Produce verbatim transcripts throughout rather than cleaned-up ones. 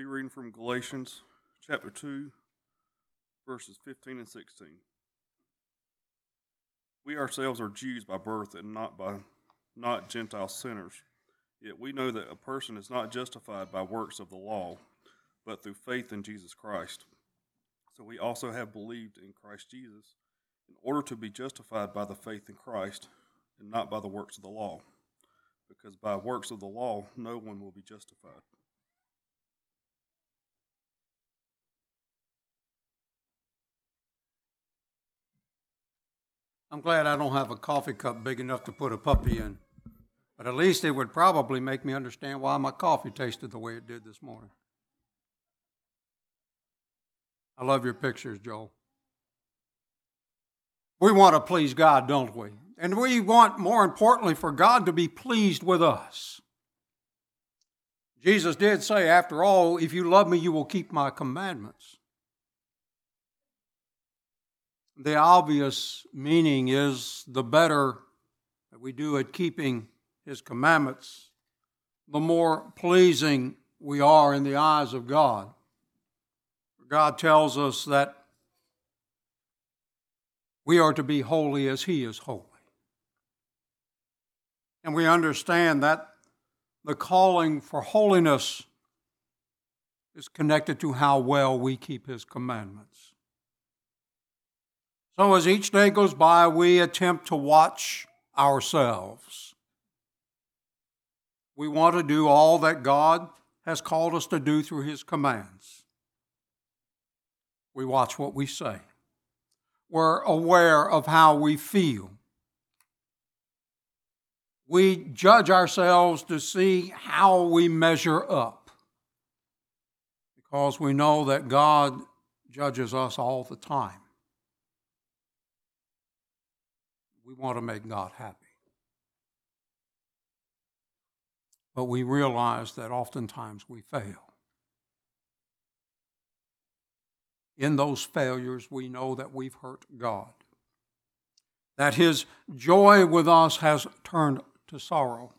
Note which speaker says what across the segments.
Speaker 1: be reading from Galatians chapter two, verses fifteen and sixteen. We ourselves are Jews by birth and not by not Gentile sinners. Yet we know that a person is not justified by works of the law, but through faith in Jesus Christ. So we also have believed in Christ Jesus in order to be justified by the faith in Christ and not by the works of the law, because by works of the law no one will be justified.
Speaker 2: I'm glad I don't have a coffee cup big enough to put a puppy in, but at least it would probably make me understand why my coffee tasted the way it did this morning. I love your pictures, Joel. We want to please God, don't we? And we want, more importantly, for God to be pleased with us. Jesus did say, after all, if you love me, you will keep my commandments. The obvious meaning is the better that we do at keeping His commandments, the more pleasing we are in the eyes of God. God tells us that we are to be holy as He is holy. And we understand that the calling for holiness is connected to how well we keep His commandments. So as each day goes by, we attempt to watch ourselves. We want to do all that God has called us to do through His commands. We watch what we say. We're aware of how we feel. We judge ourselves to see how we measure up, because we know that God judges us all the time. We want to make God happy. But we realize that oftentimes we fail. In those failures, we know that we've hurt God, that His joy with us has turned to sorrow.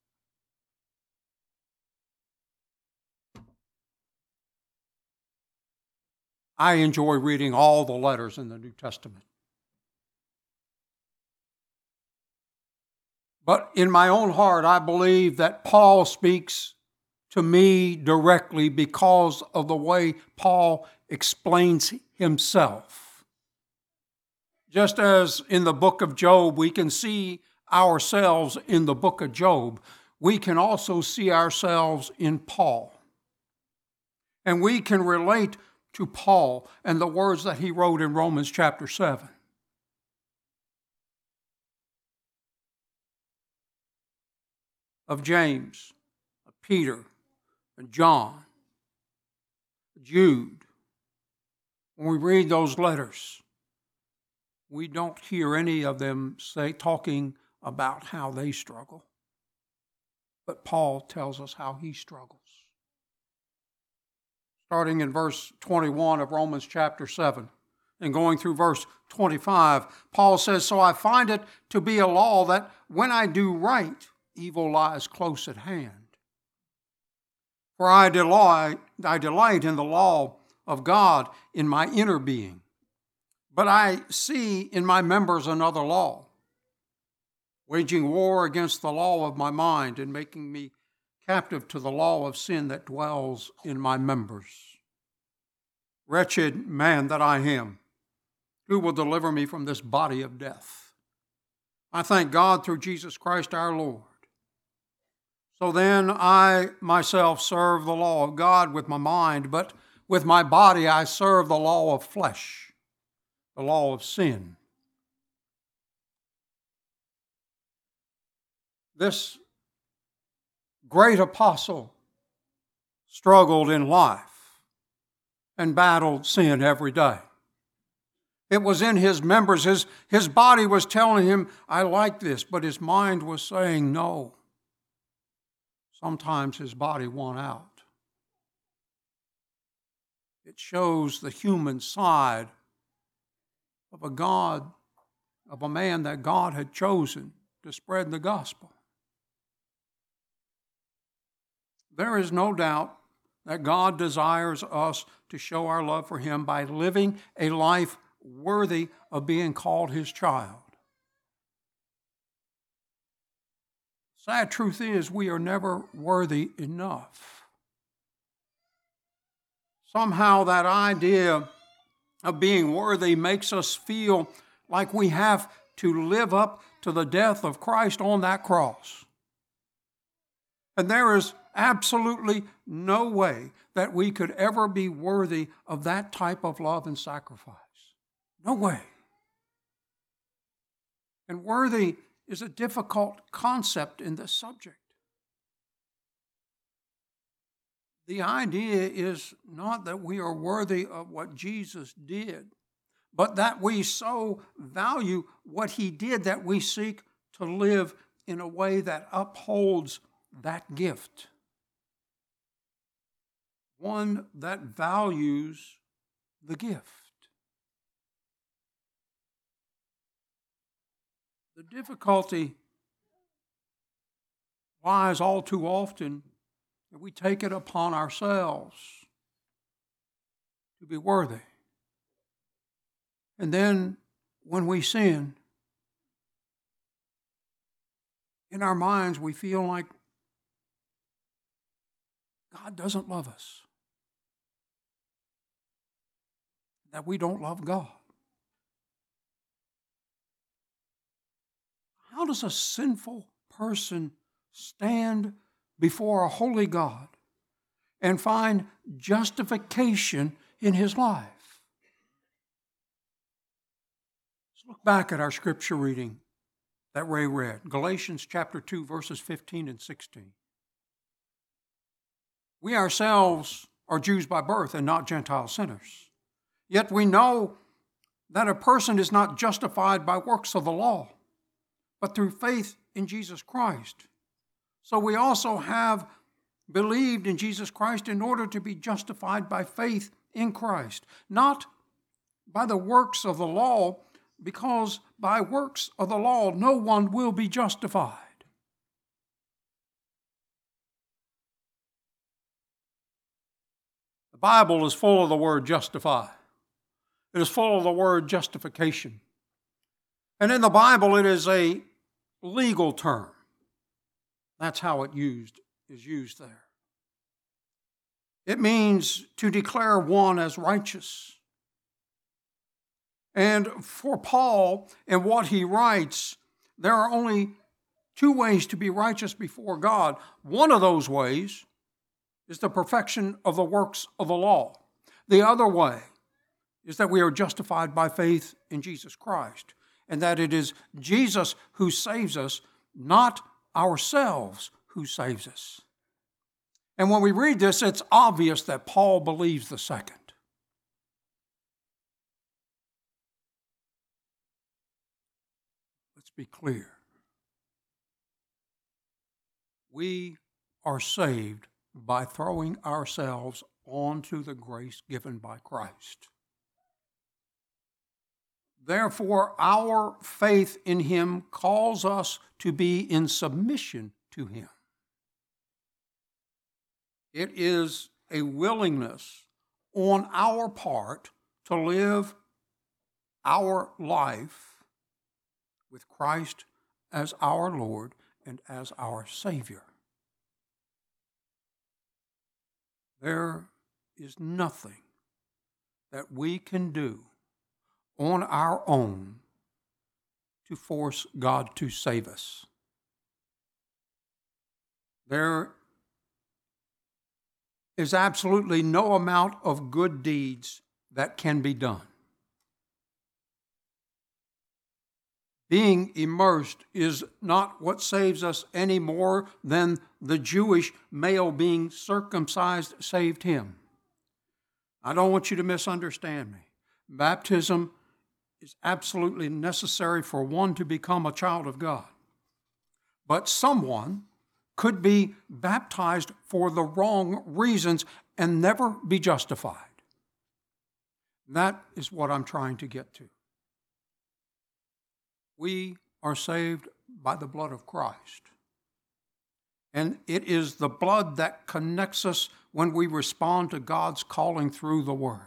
Speaker 2: I enjoy reading all the letters in the New Testament. But in my own heart, I believe that Paul speaks to me directly because of the way Paul explains himself. Just as in the book of Job, we can see ourselves in the book of Job, we can also see ourselves in Paul. And we can relate to Paul and the words that he wrote in Romans chapter seven. Of James, of Peter, and John, Jude. When we read those letters, we don't hear any of them say talking about how they struggle. But Paul tells us how he struggles. Starting in verse twenty-one of Romans chapter seven and going through verse twenty-five, Paul says, "So I find it to be a law that when I do right, evil lies close at hand. For I delight, I delight in the law of God in my inner being. But I see in my members another law, waging war against the law of my mind and making me captive to the law of sin that dwells in my members. Wretched man that I am, who will deliver me from this body of death? I thank God through Jesus Christ our Lord. So then I myself serve the law of God with my mind, but with my body I serve the law of flesh, the law of sin." This great apostle struggled in life and battled sin every day. It was in his members. His, his body was telling him, I like this, but his mind was saying no. Sometimes his body won out. It shows the human side of a God, of a man that God had chosen to spread the gospel. There is no doubt that God desires us to show our love for Him by living a life worthy of being called His child. Sad truth is, we are never worthy enough. Somehow that idea of being worthy makes us feel like we have to live up to the death of Christ on that cross. And there is absolutely no way that we could ever be worthy of that type of love and sacrifice. No way. And worthy is a difficult concept in this subject. The idea is not that we are worthy of what Jesus did, but that we so value what He did that we seek to live in a way that upholds that gift. One that values the gift. The difficulty lies all too often that we take it upon ourselves to be worthy. And then when we sin, in our minds we feel like God doesn't love us, that we don't love God. How does a sinful person stand before a holy God and find justification in his life? Let's look back at our scripture reading that Ray read, Galatians chapter two, verses fifteen and sixteen. We ourselves are Jews by birth and not Gentile sinners. Yet we know that a person is not justified by works of the law, but through faith in Jesus Christ. So we also have believed in Jesus Christ in order to be justified by faith in Christ, not by the works of the law, because by works of the law no one will be justified. The Bible is full of the word justify. It is full of the word justification. And in the Bible it is a legal term. That's how it used is used there. It means to declare one as righteous. And for Paul, in what he writes, there are only two ways to be righteous before God. One of those ways is the perfection of the works of the law. The other way is that we are justified by faith in Jesus Christ, and that it is Jesus who saves us, not ourselves who saves us. And when we read this, it's obvious that Paul believes the second. Let's be clear. We are saved by throwing ourselves onto the grace given by Christ. Therefore, our faith in Him calls us to be in submission to Him. It is a willingness on our part to live our life with Christ as our Lord and as our Savior. There is nothing that we can do on our own to force God to save us. There is absolutely no amount of good deeds that can be done. Being immersed is not what saves us any more than the Jewish male being circumcised saved him. I don't want you to misunderstand me. Baptism is absolutely necessary for one to become a child of God. But someone could be baptized for the wrong reasons and never be justified. That is what I'm trying to get to. We are saved by the blood of Christ. And it is the blood that connects us when we respond to God's calling through the Word.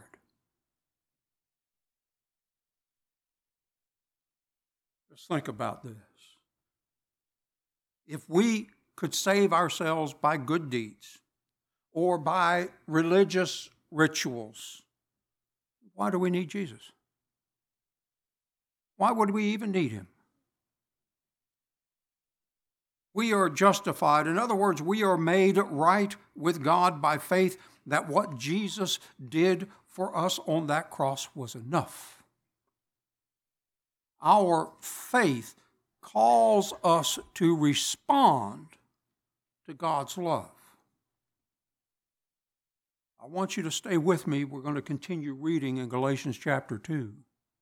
Speaker 2: Just think about this. If we could save ourselves by good deeds or by religious rituals, why do we need Jesus? Why would we even need him? We are justified. In other words, we are made right with God by faith that what Jesus did for us on that cross was enough. Our faith calls us to respond to God's love. I want you to stay with me. We're going to continue reading in Galatians chapter two.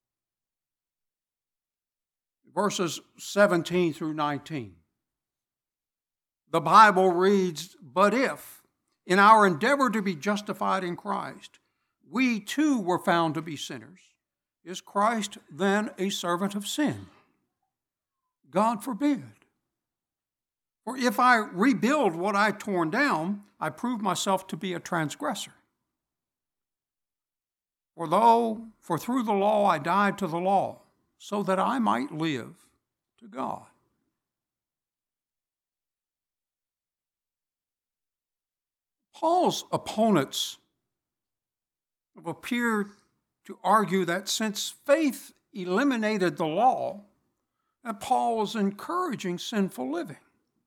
Speaker 2: Verses seventeen through nineteen. The Bible reads, "But if, in our endeavor to be justified in Christ, we too were found to be sinners, is Christ then a servant of sin? God forbid. For if I rebuild what I torn down, I prove myself to be a transgressor. For though, for through the law I died to the law, so that I might live to God." Paul's opponents have appeared to argue that since faith eliminated the law, that Paul was encouraging sinful living.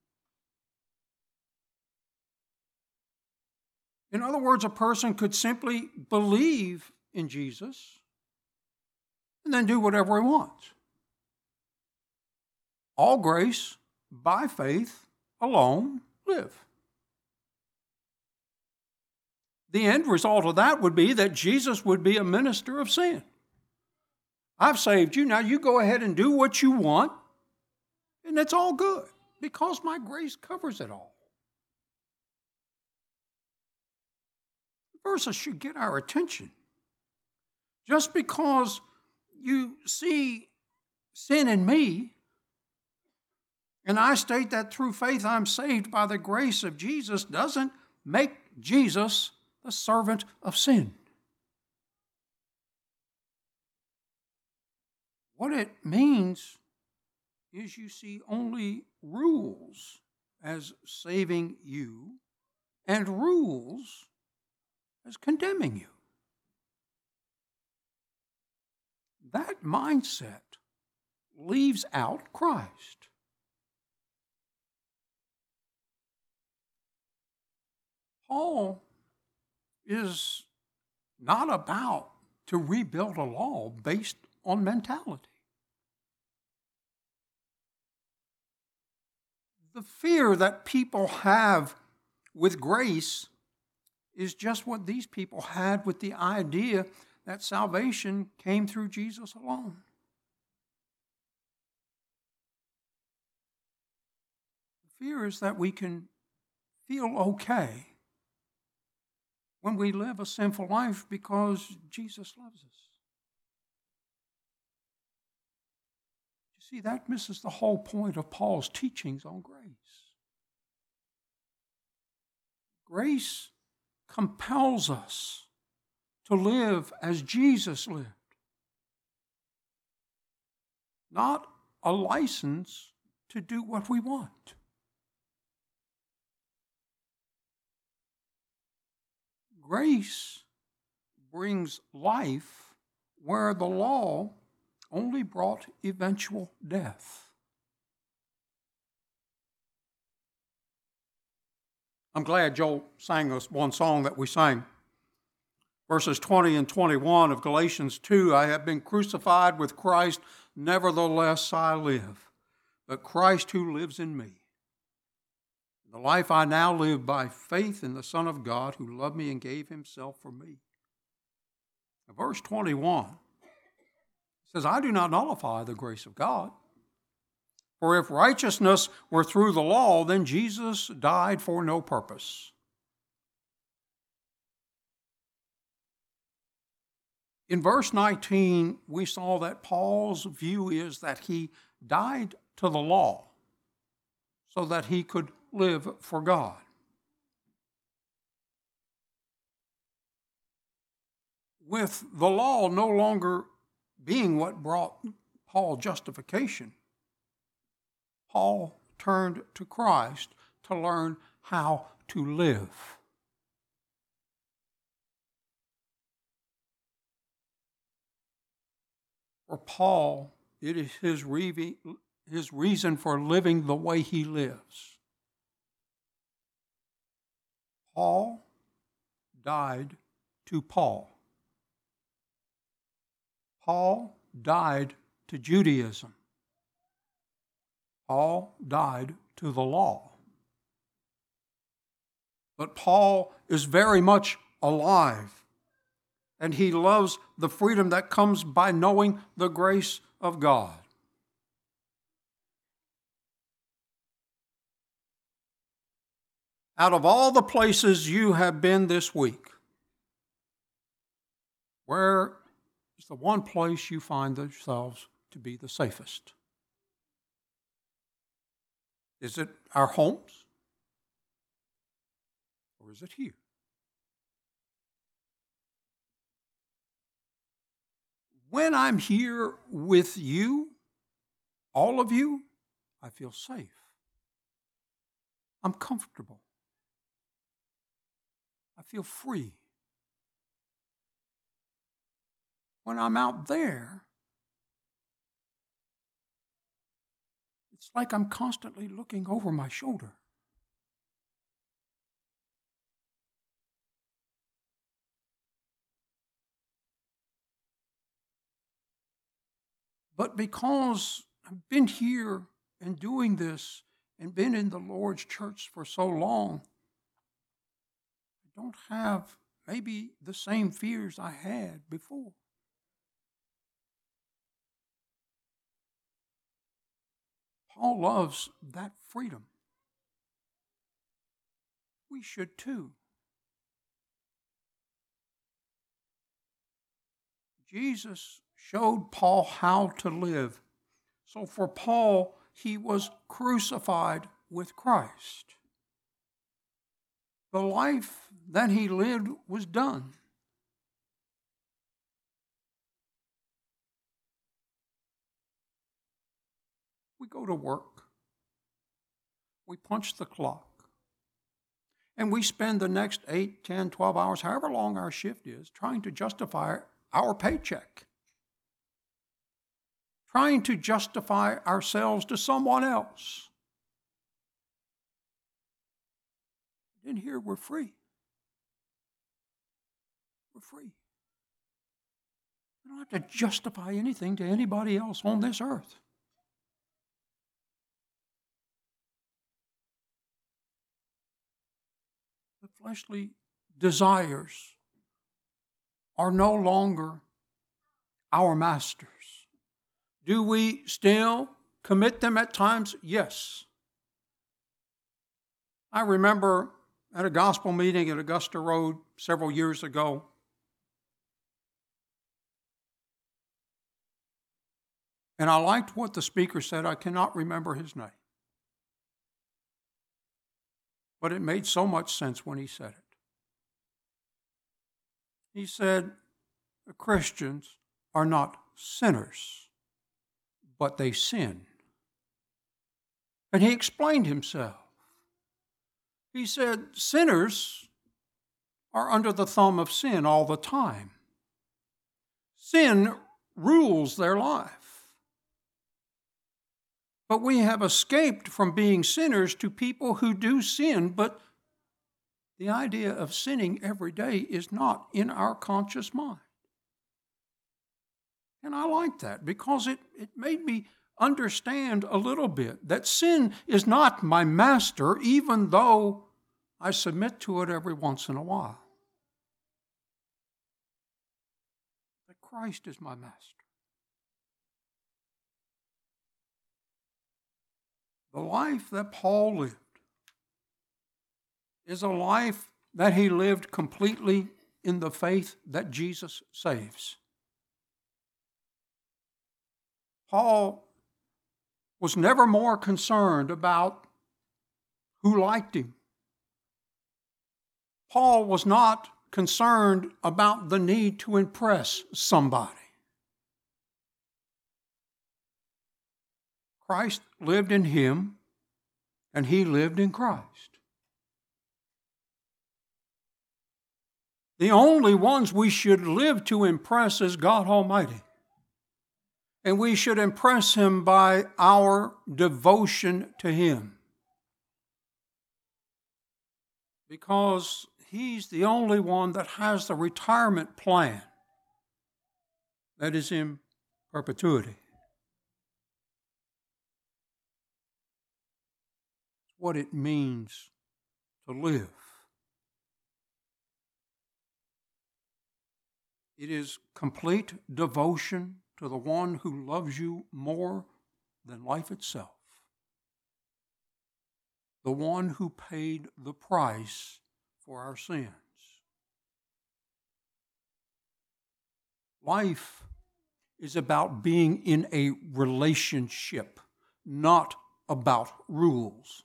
Speaker 2: In other words, a person could simply believe in Jesus and then do whatever he wants. All grace, by faith alone, live. The end result of that would be that Jesus would be a minister of sin. I've saved you, now you go ahead and do what you want, and it's all good, because my grace covers it all. The verses should get our attention. Just because you see sin in me, and I state that through faith I'm saved by the grace of Jesus, doesn't make Jesus the servant of sin. What it means is you see only rules as saving you and rules as condemning you. That mindset leaves out Christ. Paul is not about to rebuild a law based on mentality. The fear that people have with grace is just what these people had with the idea that salvation came through Jesus alone. The fear is that we can feel okay when we live a sinful life because Jesus loves us. You see, that misses the whole point of Paul's teachings on grace. Grace compels us to live as Jesus lived, not a license to do what we want. Grace brings life where the law only brought eventual death. I'm glad Joel sang us one song that we sang. Verses twenty and twenty-one of Galatians two, "I have been crucified with Christ, nevertheless I live, but Christ who lives in me. The life I now live by faith in the Son of God who loved me and gave himself for me." Verse twenty-one says, "I do not nullify the grace of God. For if righteousness were through the law, then Jesus died for no purpose." In verse nineteen, we saw that Paul's view is that he died to the law so that he could live for God. With the law no longer being what brought Paul justification, Paul turned to Christ to learn how to live. For Paul, it is his, re- his reason for living the way he lives. Paul died to Paul. Paul died to Judaism. Paul died to the law. But Paul is very much alive, and he loves the freedom that comes by knowing the grace of God. Out of all the places you have been this week, where is the one place you find yourselves to be the safest? Is it our homes? Or is it here? When I'm here with you, all of you, I feel safe. I'm comfortable. I feel free. When I'm out there, it's like I'm constantly looking over my shoulder. But because I've been here and doing this and been in the Lord's church for so long, I don't have maybe the same fears I had before. Paul loves that freedom. We should too. Jesus showed Paul how to live. So for Paul, he was crucified with Christ. The life that he lived was done. We go to work. We punch the clock. And we spend the next eight, ten, twelve hours, however long our shift is, trying to justify our paycheck. Trying to justify ourselves to someone else. In here, we're free. We're free. We don't have to justify anything to anybody else on this earth. The fleshly desires are no longer our masters. Do we still commit them at times? Yes. I remember at a gospel meeting at Augusta Road several years ago, and I liked what the speaker said. I cannot remember his name. But it made so much sense when he said it. He said, the Christians are not sinners, but they sin. And he explained himself. He said, sinners are under the thumb of sin all the time. Sin rules their life. But we have escaped from being sinners to people who do sin, but the idea of sinning every day is not in our conscious mind. And I like that because it, it made me understand a little bit that sin is not my master, even though I submit to it every once in a while. That Christ is my master. The life that Paul lived is a life that he lived completely in the faith that Jesus saves. Paul was never more concerned about who liked him. Paul was not concerned about the need to impress somebody. Christ lived in him, and he lived in Christ. The only ones we should live to impress is God Almighty. And we should impress him by our devotion to him. Because he's the only one that has the retirement plan that is in perpetuity. What it means to live. It is complete devotion to the one who loves you more than life itself. The one who paid the price for our sins. Life is about being in a relationship, not about rules.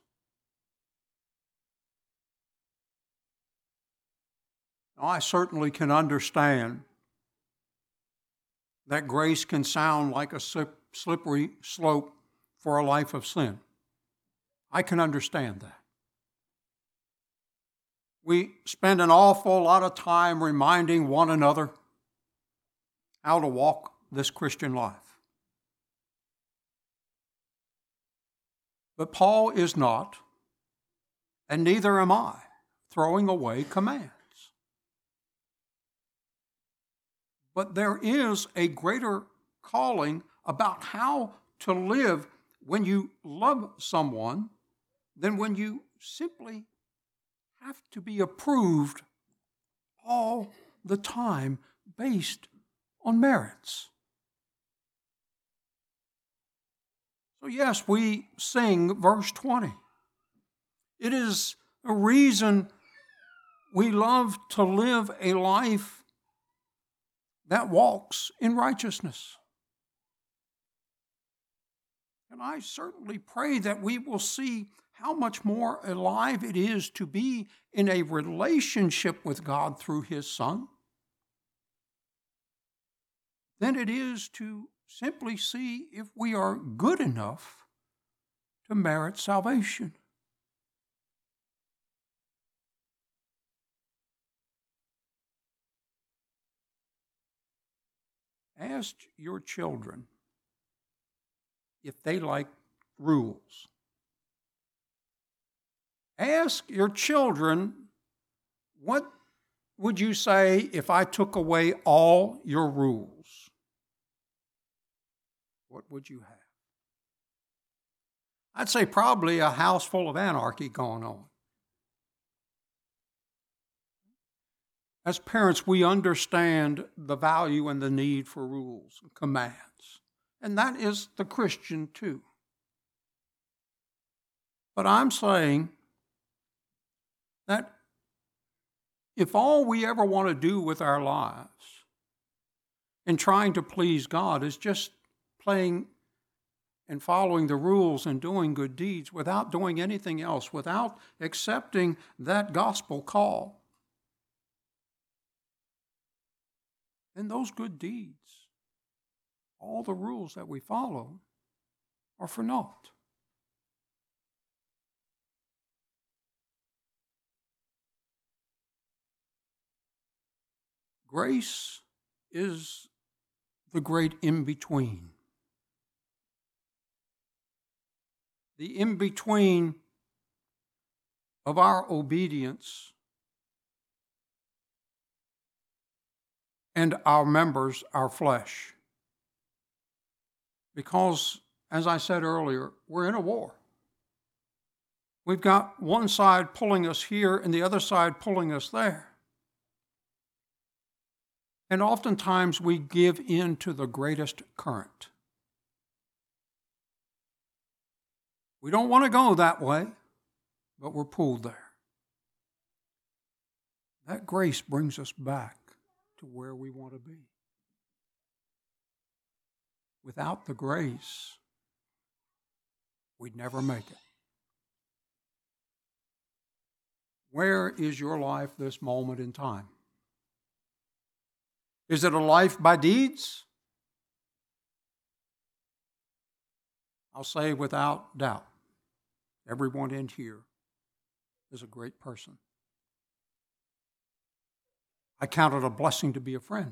Speaker 2: Now, I certainly can understand that grace can sound like a slippery slope for a life of sin. I can understand that. We spend an awful lot of time reminding one another how to walk this Christian life. But Paul is not, and neither am I, throwing away commands. But there is a greater calling about how to live when you love someone than when you simply have to be approved all the time based on merits. So yes, we sing verse twenty. It is a reason we love to live a life that walks in righteousness. And I certainly pray that we will see how much more alive it is to be in a relationship with God through his Son than it is to simply see if we are good enough to merit salvation. Ask your children if they like rules. Ask your children, what would you say if I took away all your rules? What would you have? I'd say probably a house full of anarchy going on. As parents, we understand the value and the need for rules and commands. And that is the Christian too. But I'm saying that if all we ever want to do with our lives in trying to please God is just playing and following the rules and doing good deeds without doing anything else, without accepting that gospel call, then those good deeds, all the rules that we follow, are for naught. Grace is the great in-between. The in-between of our obedience and our members, our flesh. Because, as I said earlier, we're in a war. We've got one side pulling us here and the other side pulling us there. And oftentimes we give in to the greatest current. We don't want to go that way, but we're pulled there. That grace brings us back to where we want to be. Without the grace, we'd never make it. Where is your life this moment in time? Is it a life by deeds? I'll say without doubt, everyone in here is a great person. I count it a blessing to be a friend.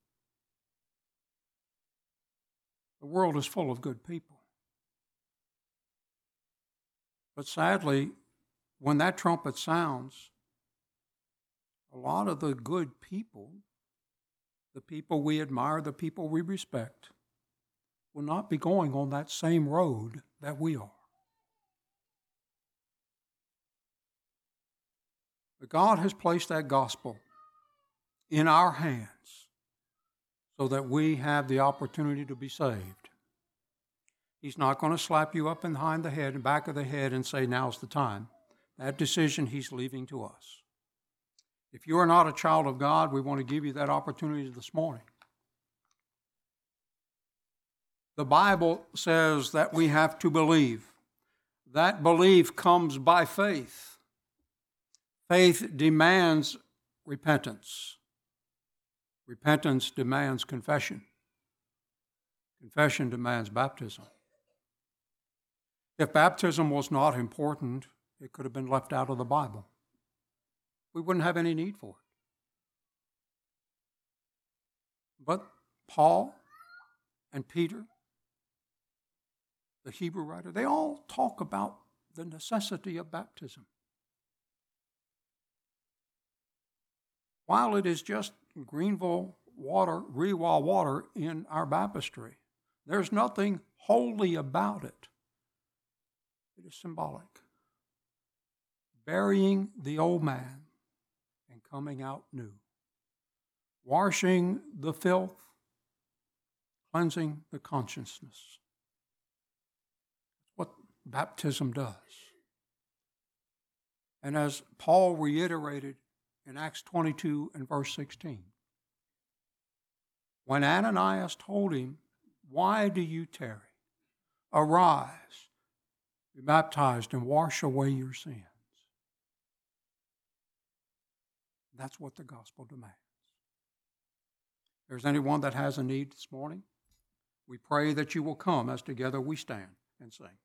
Speaker 2: The world is full of good people. But sadly, when that trumpet sounds, a lot of the good people, the people we admire, the people we respect, will not be going on that same road that we are. But God has placed that gospel in our hands so that we have the opportunity to be saved. He's not going to slap you up behind the head and back of the head and say, now's the time. That decision he's leaving to us. If you are not a child of God, we want to give you that opportunity this morning. The Bible says that we have to believe. That belief comes by faith. Faith demands repentance. Repentance demands confession. Confession demands baptism. If baptism was not important, it could have been left out of the Bible. We wouldn't have any need for it. But Paul and Peter, the Hebrew writer, they all talk about the necessity of baptism. While it is just Greenville water, Rewa water in our baptistry, there's nothing holy about it. It is symbolic. Burying the old man and coming out new. Washing the filth, cleansing the consciousness. That's what baptism does. And as Paul reiterated in Acts twenty-two and verse sixteen, when Ananias told him, why do you tarry? Arise, be baptized, and wash away your sins. That's what the gospel demands. If there's anyone that has a need this morning, we pray that you will come as together we stand and sing.